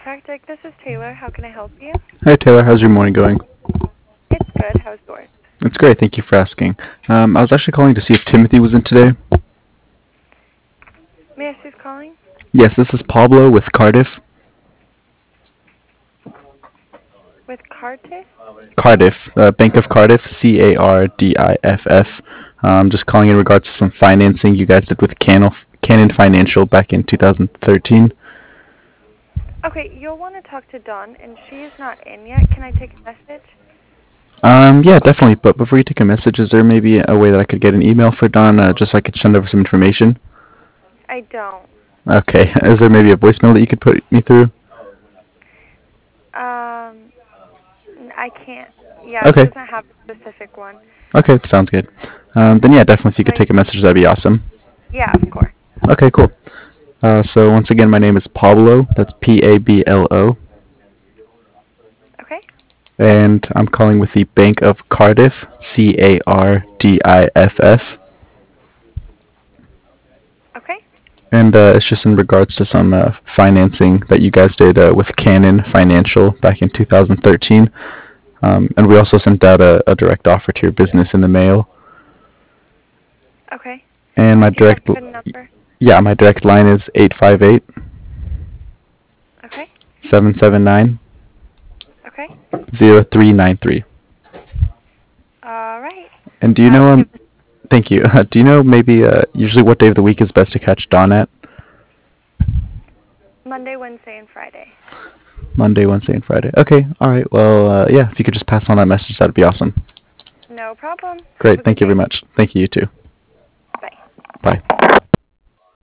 Tactic. This is Taylor. How can I help you? Hi Taylor, how's your morning going? It's good. How's yours? It's great, thank you for asking. I was actually calling to see if Timothy was in today. May I ask who's calling? Yes, this is Pablo with Cardiff. With Cardiff? Cardiff, Bank of Cardiff, Cardiff. Just calling in regards to some financing you guys did with Canon Financial back in 2013. Okay, you'll want to talk to Dawn, and she is not in yet. Can I take a message? Yeah, definitely. But before you take a message, is there maybe a way that I could get an email for Don, just so I could send over some information? I don't. Okay. Is there maybe a voicemail that you could put me through? I can't. Yeah, she Okay. doesn't have a specific one. Okay, sounds good. Then yeah, definitely if you could Like, take a message, that'd be awesome. yeah, of course. Okay, cool. So once again, my name is Pablo. That's Pablo, Okay? and I'm calling with the Bank of Cardiff, Cardiff. Okay? And it's just in regards to some financing that you guys did with Canon Financial back in 2013. And we also sent out a direct offer to your business in the mail. Okay. And Do you have a good number? my direct line is 858 Okay? 779 Okay? 0393. All right. And do you I know will give this Thank you. Do you know maybe usually what day of the week is best to catch Dawn at? Monday, Wednesday, and Friday. Monday, Wednesday, and Friday. Okay. All right. Well, yeah. If you could just pass on that message, that'd be awesome. No problem. Have Great. a good Thank you day. very much. Thank you. You too.